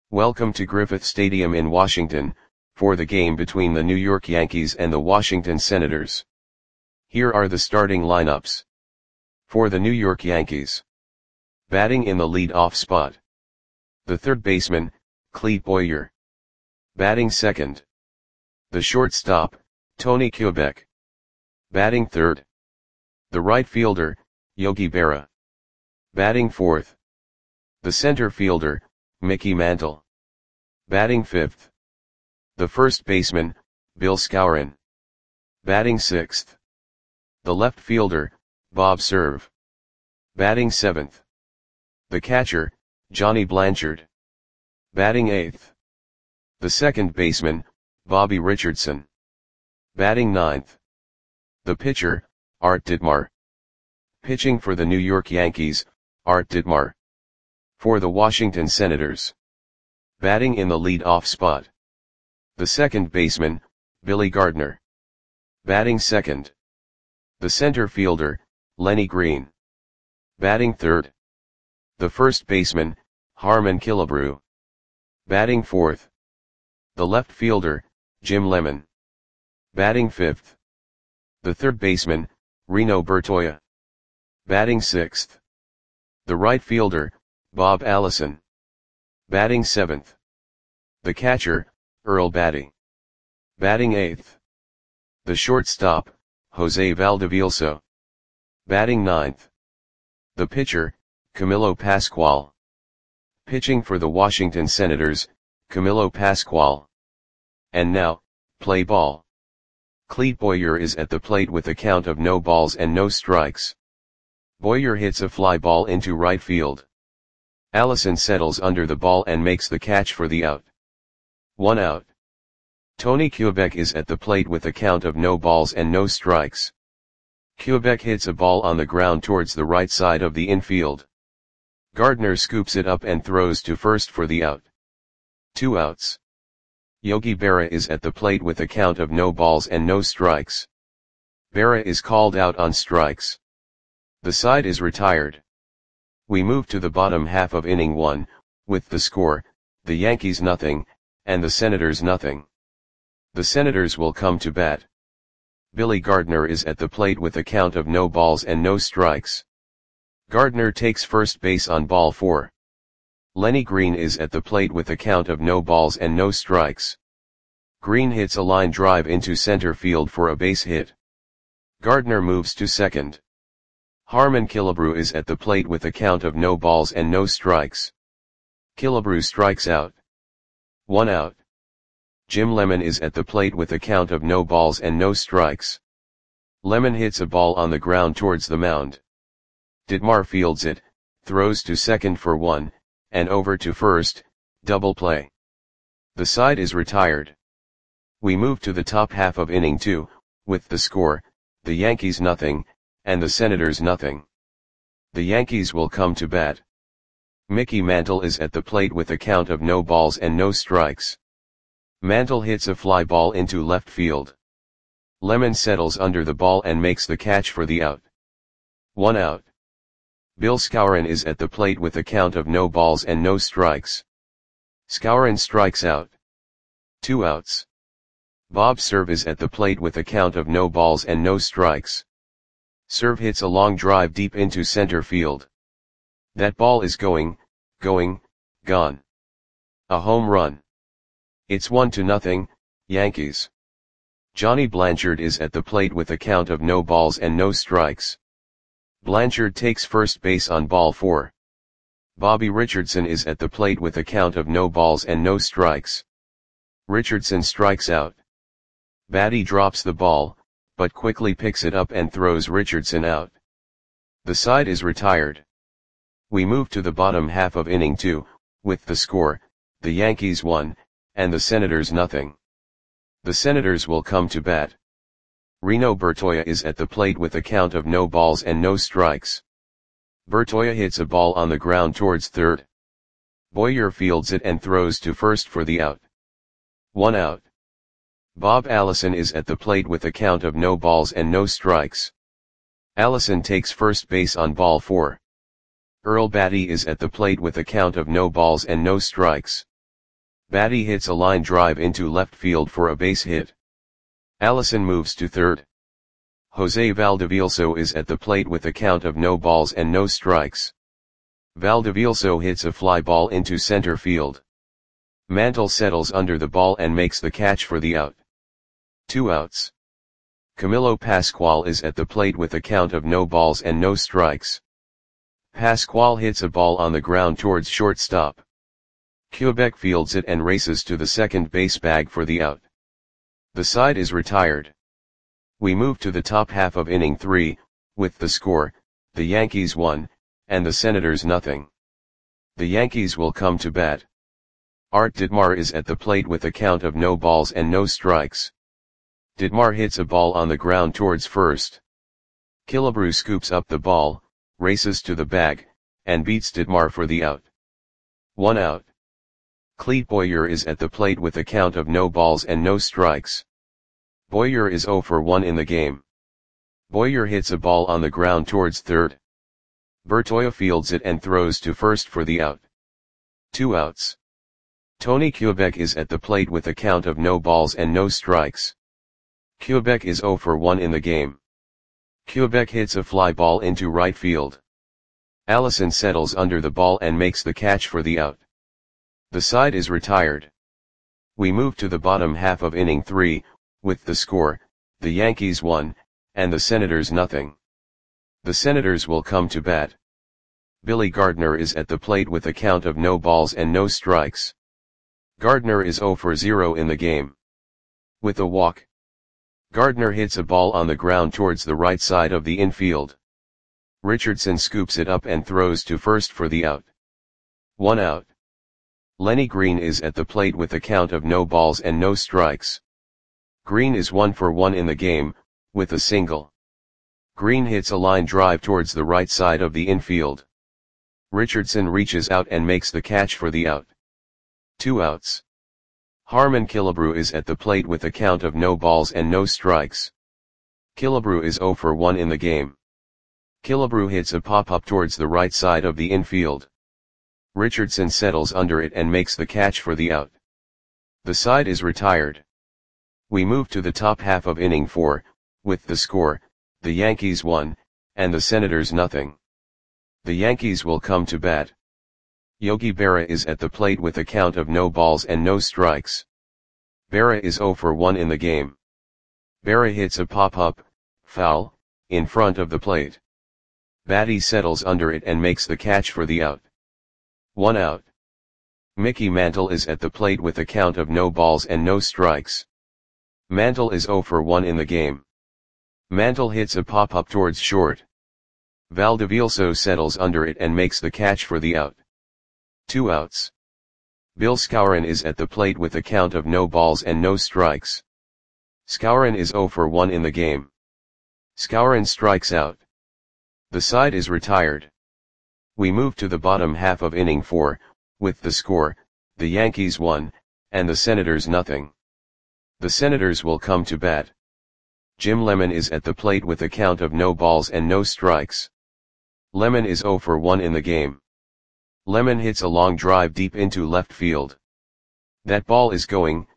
Welcome to Griffith Stadium in Washington, for the game between the New York Yankees and the Washington Senators. Here are the starting lineups. For the New York Yankees. Batting in the lead-off spot. The third baseman, Clete Boyer. Batting second. The shortstop, Tony Kubek. Batting third. The right fielder, Yogi Berra. Batting fourth. The center fielder, Mickey Mantle. Batting fifth. The first baseman, Bill Skowron. Batting sixth. The left fielder, Bob Cerv. Batting seventh. The catcher, Johnny Blanchard. Batting eighth. The second baseman, Bobby Richardson. Batting ninth. The pitcher, Art Ditmar. Pitching for the New York Yankees, Art Ditmar. For the Washington Senators. Batting in the lead-off spot. The second baseman, Billy Gardner. Batting second. The center fielder, Lenny Green. Batting third. The first baseman, Harmon Killebrew. Batting fourth. The left fielder, Jim Lemon. Batting fifth. The third baseman, Reno Bertoia. Batting sixth. The right fielder, Bob Allison. Batting seventh. The catcher, Earl Batty. Batting eighth. The shortstop, Jose Valdevielso. Batting ninth. The pitcher, Camilo Pascual. Pitching for the Washington Senators, Camilo Pascual. And now, play ball. Clete Boyer is at the plate with a count of no balls and no strikes. Boyer hits a fly ball into right field. Allison settles under the ball and makes the catch for the out. 1 out. Tony Kubek is at the plate with a count of no balls and no strikes. Kubek hits a ball on the ground towards the right side of the infield. Gardner scoops it up and throws to first for the out. 2 outs. Yogi Berra is at the plate with a count of no balls and no strikes. Berra is called out on strikes. The side is retired. We move to the bottom half of inning 1, with the score, the Yankees nothing, and the Senators nothing. The Senators will come to bat. Billy Gardner is at the plate with a count of no balls and no strikes. Gardner takes first base on ball 4. Lenny Green is at the plate with a count of no balls and no strikes. Green hits a line drive into center field for a base hit. Gardner moves to second. Harmon Killebrew is at the plate with a count of no balls and no strikes. Killebrew strikes out. 1 out. Jim Lemon is at the plate with a count of no balls and no strikes. Lemon hits a ball on the ground towards the mound. Ditmar fields it, throws to second for 1, and over to first, double play. The side is retired. We move to the top half of inning 2, with the score, the Yankees nothing, and the Senators nothing. The Yankees will come to bat. Mickey Mantle is at the plate with a count of no balls and no strikes. Mantle hits a fly ball into left field. Lemon settles under the ball and makes the catch for the out. 1 out. Bill Skowron is at the plate with a count of no balls and no strikes. Skowron strikes out. 2 outs. Bob Cerv is at the plate with a count of no balls and no strikes. Cerv hits a long drive deep into center field. That ball is gone. A home run. It's 1-0, Yankees. Johnny Blanchard is at the plate with a count of no balls and no strikes. Blanchard takes first base on ball 4. Bobby Richardson is at the plate with a count of no balls and no strikes. Richardson strikes out. Batty drops the ball, but quickly picks it up and throws Richardson out. The side is retired. We move to the bottom half of inning 2, with the score, the Yankees 1, and the Senators nothing. The Senators will come to bat. Reno Bertoia is at the plate with a count of no balls and no strikes. Bertoia hits a ball on the ground towards third. Boyer fields it and throws to first for the out. 1 out. Bob Allison is at the plate with a count of no balls and no strikes. Allison takes first base on ball 4. Earl Batty is at the plate with a count of no balls and no strikes. Batty hits a line drive into left field for a base hit. Allison moves to third. Jose Valdevielso is at the plate with a count of no balls and no strikes. Valdevielso hits a fly ball into center field. Mantle settles under the ball and makes the catch for the out. 2 outs. Camilo Pascual is at the plate with a count of no balls and no strikes. Pascual hits a ball on the ground towards shortstop. Quebec fields it and races to the second base bag for the out. The side is retired. We move to the top half of inning 3, with the score, the Yankees 1, and the Senators nothing. The Yankees will come to bat. Art Ditmar is at the plate with a count of no balls and no strikes. Ditmar hits a ball on the ground towards first. Killebrew scoops up the ball, races to the bag, and beats Ditmar for the out. 1 out. Clete Boyer is at the plate with a count of no balls and no strikes. Boyer is 0 for 1 in the game. Boyer hits a ball on the ground towards third. Bertoia fields it and throws to first for the out. 2 outs. Tony Quebec is at the plate with a count of no balls and no strikes. Quebec is 0 for 1 in the game. Quebec hits a fly ball into right field. Allison settles under the ball and makes the catch for the out. The side is retired. We move to the bottom half of inning 3, with the score, the Yankees 1, and the Senators nothing. The Senators will come to bat. Billy Gardner is at the plate with a count of no balls and no strikes. Gardner is 0 for 0 in the game. With a walk, Gardner hits a ball on the ground towards the right side of the infield. Richardson scoops it up and throws to first for the out. 1 out. Lenny Green is at the plate with a count of no balls and no strikes. Green is 1 for 1 in the game, with a single. Green hits a line drive towards the right side of the infield. Richardson reaches out and makes the catch for the out. 2 outs. Harmon Killebrew is at the plate with a count of no balls and no strikes. Killebrew is 0 for 1 in the game. Killebrew hits a pop-up towards the right side of the infield. Richardson settles under it and makes the catch for the out. The side is retired. We move to the top half of inning 4, with the score, the Yankees 1, and the Senators nothing. The Yankees will come to bat. Yogi Berra is at the plate with a count of no balls and no strikes. Berra is 0 for 1 in the game. Berra hits a pop-up, foul, in front of the plate. Batty settles under it and makes the catch for the out. 1 out. Mickey Mantle is at the plate with a count of no balls and no strikes. Mantle is 0 for 1 in the game. Mantle hits a pop-up towards short. Valdevielso settles under it and makes the catch for the out. 2 outs. Bill Skowron is at the plate with a count of no balls and no strikes. Skowron is 0 for 1 in the game. Skowron strikes out. The side is retired. We move to the bottom half of inning 4, with the score, the Yankees 1, and the Senators nothing. The Senators will come to bat. Jim Lemon is at the plate with a count of no balls and no strikes. Lemon is 0 for 1 in the game. Lemon hits a long drive deep into left field. That ball is gone.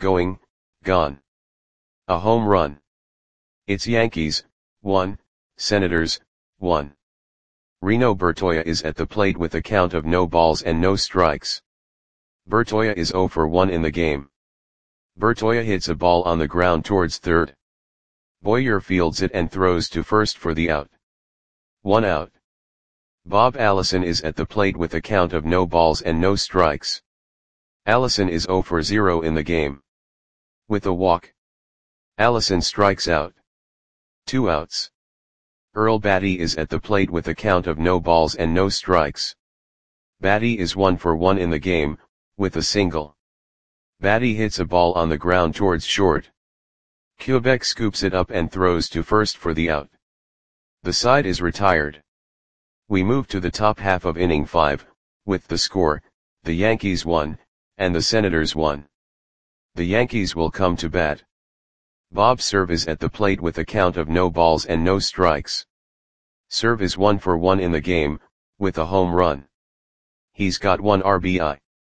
A home run. It's Yankees, 1, Senators, 1. Reno Bertoia is at the plate with a count of no balls and no strikes. Bertoia is 0 for 1 in the game. Bertoia hits a ball on the ground towards third. Boyer fields it and throws to first for the out. 1 out. Bob Allison is at the plate with a count of no balls and no strikes. Allison is 0 for 0 in the game. With a walk, Allison strikes out. 2 outs. Earl Batty is at the plate with a count of no balls and no strikes. Batty is 1 for 1 in the game, with a single. Batty hits a ball on the ground towards short. Quebec scoops it up and throws to first for the out. The side is retired. We move to the top half of inning 5, with the score, the Yankees 1, and the Senators 1. The Yankees will come to bat. Bob Cerv is at the plate with a count of no balls and no strikes. Cerv is 1 for 1 in the game, with a home run. He's got 1 RBI.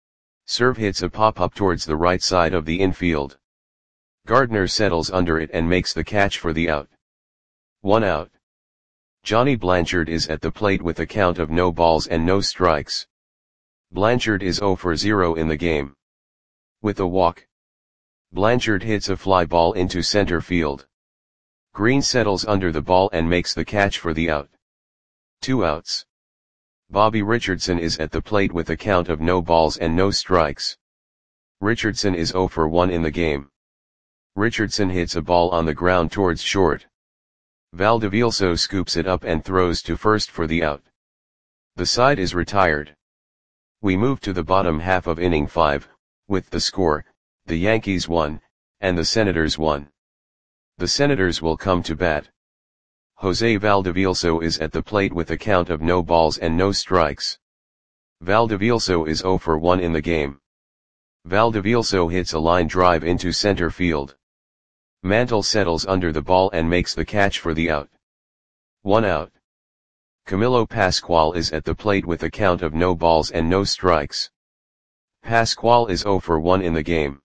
Serve hits a pop-up towards the right side of the infield. Gardner settles under it and makes the catch for the out. 1 out. Johnny Blanchard is at the plate with a count of no balls and no strikes. Blanchard is 0 for 0 in the game. With a walk, Blanchard hits a fly ball into center field. Green settles under the ball and makes the catch for the out. 2 outs. Bobby Richardson is at the plate with a count of no balls and no strikes. Richardson is 0 for 1 in the game. Richardson hits a ball on the ground towards short. Valdevilso scoops it up and throws to first for the out. The side is retired. We move to the bottom half of inning 5, with the score, the Yankees 1, and the Senators 1. The Senators will come to bat. Jose Valdevilso is at the plate with a count of no balls and no strikes. Valdevilso is 0 for 1 in the game. Valdevilso hits a line drive into center field. Mantle settles under the ball and makes the catch for the out. 1 out. Camilo Pascual is at the plate with a count of no balls and no strikes. Pascual is 0 for 1 in the game.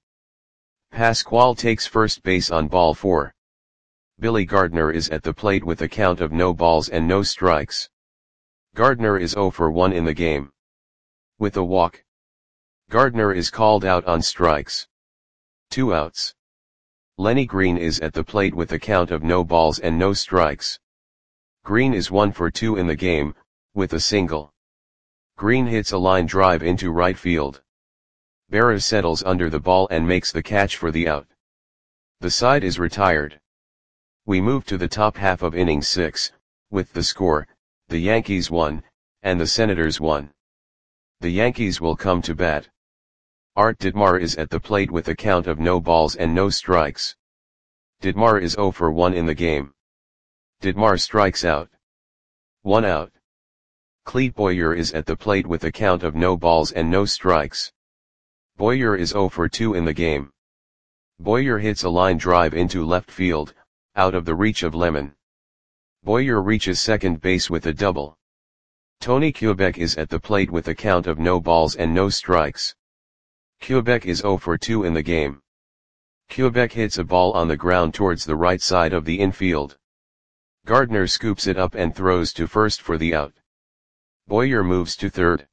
Pascual takes first base on ball 4. Billy Gardner is at the plate with a count of no balls and no strikes. Gardner is 0 for 1 in the game. With a walk, Gardner is called out on strikes. 2 outs. Lenny Green is at the plate with a count of no balls and no strikes. Green is 1 for 2 in the game, with a single. Green hits a line drive into right field. Berra settles under the ball and makes the catch for the out. The side is retired. We move to the top half of inning 6, with the score, the Yankees 1, and the Senators 1. The Yankees will come to bat. Art Ditmar is at the plate with a count of no balls and no strikes. Ditmar is 0 for 1 in the game. Ditmar strikes out. 1 out. Clete Boyer is at the plate with a count of no balls and no strikes. Boyer is 0 for 2 in the game. Boyer hits a line drive into left field, out of the reach of Lemon. Boyer reaches second base with a double. Tony Kubek is at the plate with a count of no balls and no strikes. Kubek is 0 for 2 in the game. Kubek hits a ball on the ground towards the right side of the infield. Gardner scoops it up and throws to first for the out. Boyer moves to third.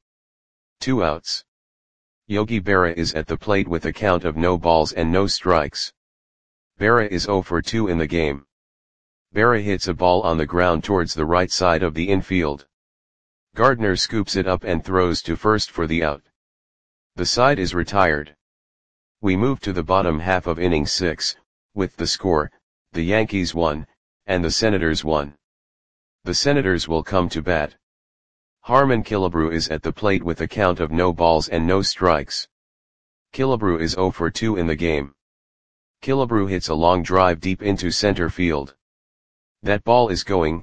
2 outs. Yogi Berra is at the plate with a count of no balls and no strikes. Berra is 0 for 2 in the game. Berra hits a ball on the ground towards the right side of the infield. Gardner scoops it up and throws to first for the out. The side is retired. We move to the bottom half of inning 6, with the score, the Yankees 1, and the Senators 1. The Senators will come to bat. Harmon Killebrew is at the plate with a count of no balls and no strikes. Killebrew is 0 for 2 in the game. Killebrew hits a long drive deep into center field. That ball is gone.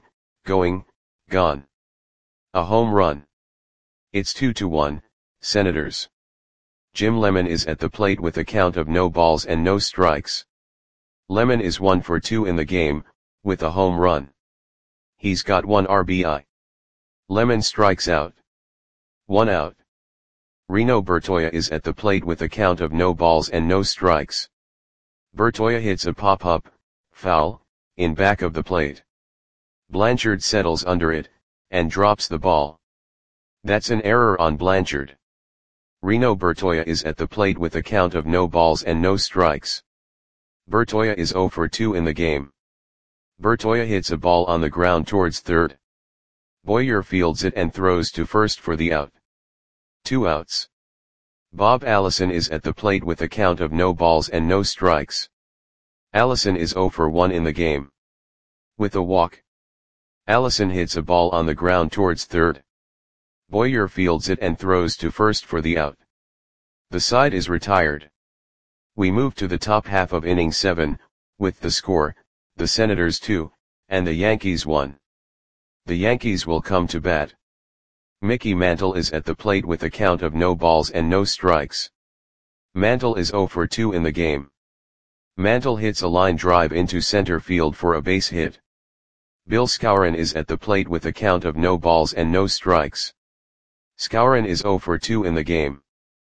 A home run. It's 2-1, Senators. Jim Lemon is at the plate with a count of no balls and no strikes. Lemon is 1 for 2 in the game, with a home run. He's got 1 RBI. Lemon strikes out. 1 out. Reno Bertoia is at the plate with a count of no balls and no strikes. Bertoia hits a pop-up, foul, in back of the plate. Blanchard settles under it, and drops the ball. That's an error on Blanchard. Reno Bertoia is at the plate with a count of no balls and no strikes. Bertoia is 0 for 2 in the game. Bertoia hits a ball on the ground towards third. Boyer fields it and throws to first for the out. 2 outs. Bob Allison is at the plate with a count of no balls and no strikes. Allison is 0 for 1 in the game. With a walk, Allison hits a ball on the ground towards third. Boyer fields it and throws to first for the out. The side is retired. We move to the top half of inning 7, with the score, the Senators 2, and the Yankees 1. The Yankees will come to bat. Mickey Mantle is at the plate with a count of no balls and no strikes. Mantle is 0 for 2 in the game. Mantle hits a line drive into center field for a base hit. Bill Skowron is at the plate with a count of no balls and no strikes. Skowron is 0 for 2 in the game.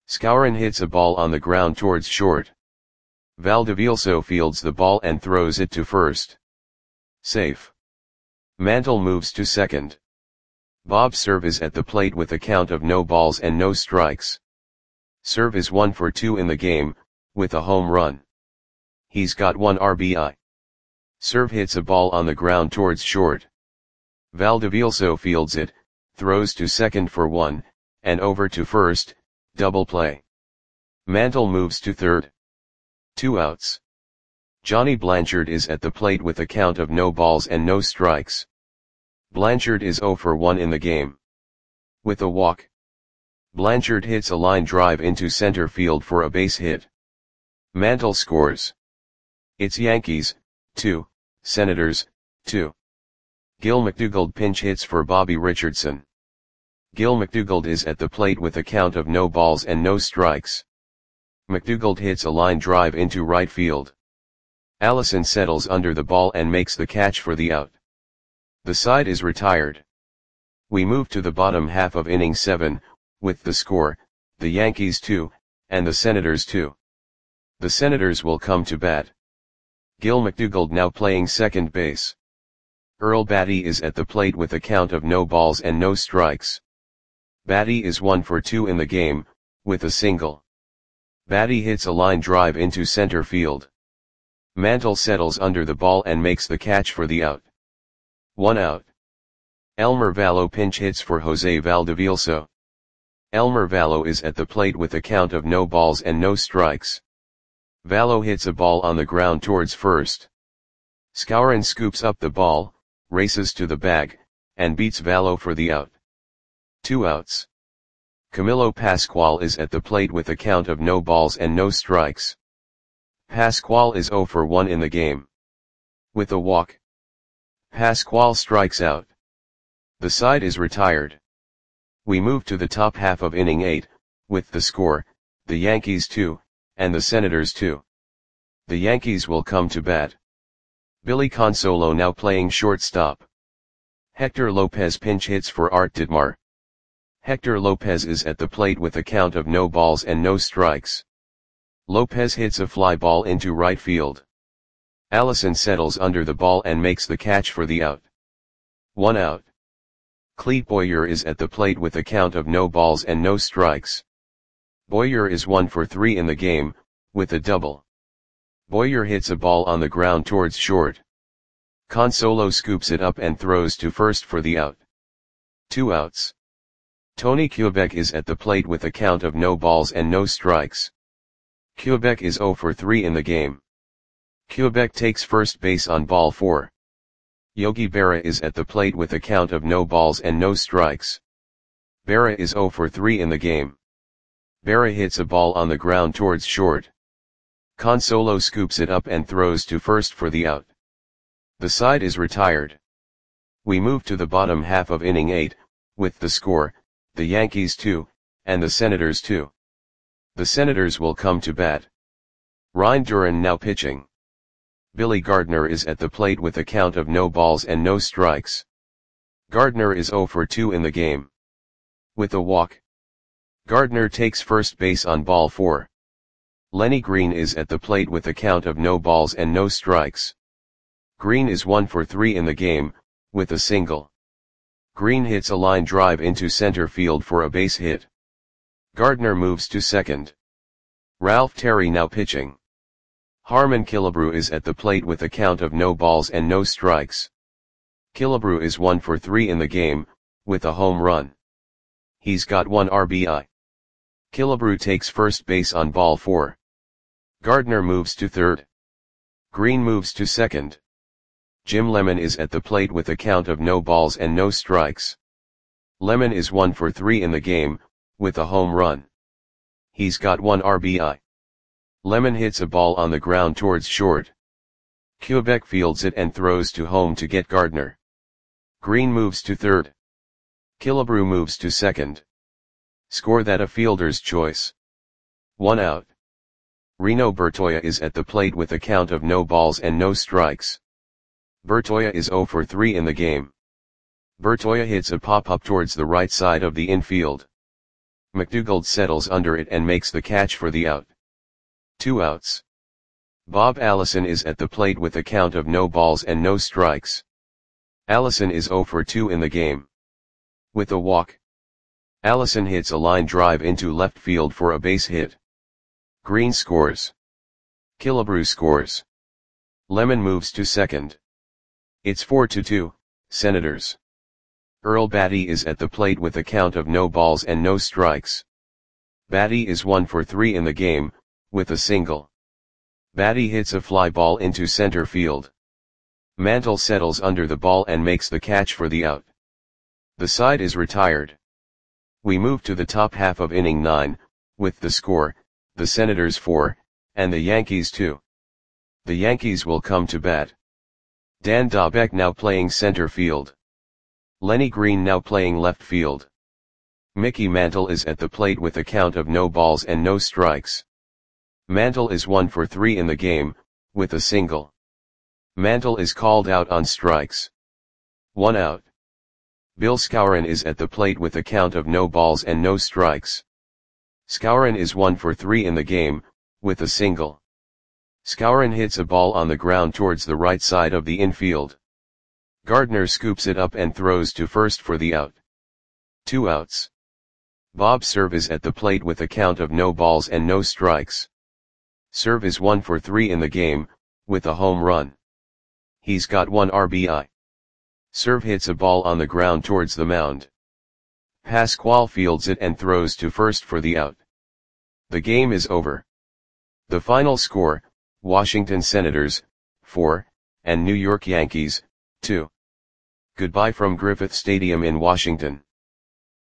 Skowron hits a ball on the ground towards short. Valdivielso fields the ball and throws it to first. Safe. Mantle moves to second. Bob's serve is at the plate with a count of no balls and no strikes. Serve is 1 for 2 in the game, with a home run. He's got 1 RBI. Serve hits a ball on the ground towards short. Valdivielso fields it, throws to second for 1, and over to first, double play. Mantle moves to third. 2 outs. Johnny Blanchard is at the plate with a count of no balls and no strikes. Blanchard is 0 for 1 in the game. With a walk. Blanchard hits a line drive into center field for a base hit. Mantle scores. It's Yankees, 2, Senators, 2. Gil McDougald pinch hits for Bobby Richardson. Gil McDougald is at the plate with a count of no balls and no strikes. McDougald hits a line drive into right field. Allison settles under the ball and makes the catch for the out. The side is retired. We move to the bottom half of inning 7, with the score, the Yankees 2, and the Senators 2. The Senators will come to bat. Gil McDougald now playing second base. Earl Batty is at the plate with a count of no balls and no strikes. Batty is 1 for 2 in the game, with a single. Batty hits a line drive into center field. Mantle settles under the ball and makes the catch for the out. 1 out. Elmer Valo pinch hits for Jose Valdivielso. Elmer Valo is at the plate with a count of no balls and no strikes. Valo hits a ball on the ground towards first. Skowron scoops up the ball, races to the bag, and beats Valo for the out. 2 outs. Camilo Pascual is at the plate with a count of no balls and no strikes. Pascual is 0 for 1 in the game. With a walk. Pascual strikes out. The side is retired. We move to the top half of inning 8, with the score, the Yankees 2, and the Senators 2. The Yankees will come to bat. Billy Consolo now playing shortstop. Hector Lopez pinch hits for Art Ditmar. Hector Lopez is at the plate with a count of no balls and no strikes. Lopez hits a fly ball into right field. Allison settles under the ball and makes the catch for the out. 1 out. Clete Boyer is at the plate with a count of no balls and no strikes. Boyer is 1 for 3 in the game, with a double. Boyer hits a ball on the ground towards short. Consolo scoops it up and throws to first for the out. 2 outs. Tony Quebec is at the plate with a count of no balls and no strikes. Quebec is 0 for 3 in the game. Quebec takes first base on ball 4. Yogi Berra is at the plate with a count of no balls and no strikes. Berra is 0 for 3 in the game. Berra hits a ball on the ground towards short. Consolo scoops it up and throws to first for the out. The side is retired. We move to the bottom half of inning 8, with the score, the Yankees 2, and the Senators 2. The Senators will come to bat. Ryan Duran now pitching. Billy Gardner is at the plate with a count of no balls and no strikes. Gardner is 0 for 2 in the game. With a walk. Gardner takes first base on ball 4. Lenny Green is at the plate with a count of no balls and no strikes. Green is 1 for 3 in the game, with a single. Green hits a line drive into center field for a base hit. Gardner moves to second. Ralph Terry now pitching. Harmon Killebrew is at the plate with a count of no balls and no strikes. Killebrew is 1 for 3 in the game, with a home run. He's got 1 RBI. Killebrew takes first base on ball 4. Gardner moves to third. Green moves to second. Jim Lemon is at the plate with a count of no balls and no strikes. Lemon is 1 for 3 in the game, with a home run. He's got 1 RBI. Lemon hits a ball on the ground towards short. Quebec fields it and throws to home to get Gardner. Green moves to third. Killebrew moves to second. Score that a fielder's choice. 1 out. Reno Bertoia is at the plate with a count of no balls and no strikes. Bertoia is 0 for 3 in the game. Bertoia hits a pop-up towards the right side of the infield. McDougald settles under it and makes the catch for the out. 2 outs. Bob Allison is at the plate with a count of no balls and no strikes. Allison is 0 for 2 in the game. With a walk, Allison hits a line drive into left field for a base hit. Green scores. Killebrew scores. Lemon moves to second. It's 4-2, Senators. Earl Battey is at the plate with a count of no balls and no strikes. Battey is 1 for 3 in the game, with a single. Battey hits a fly ball into center field. Mantle settles under the ball and makes the catch for the out. The side is retired. We move to the top half of inning 9, with the score, the Senators 4, and the Yankees 2. The Yankees will come to bat. Dan Dobek now playing center field. Lenny Green now playing left field. Mickey Mantle is at the plate with a count of no balls and no strikes. Mantle is 1 for 3 in the game, with a single. Mantle is called out on strikes. 1 out. Bill Skowron is at the plate with a count of no balls and no strikes. Skowron is 1 for 3 in the game, with a single. Skowron hits a ball on the ground towards the right side of the infield. Gardner scoops it up and throws to first for the out. 2 outs. Bob Cerv is at the plate with a count of no balls and no strikes. Cerv is 1 for 3 in the game, with a home run. He's got 1 RBI. Cerv hits a ball on the ground towards the mound. Pasquale fields it and throws to first for the out. The game is over. The final score, Washington Senators, 4, and New York Yankees, 2. Goodbye from Griffith Stadium in Washington.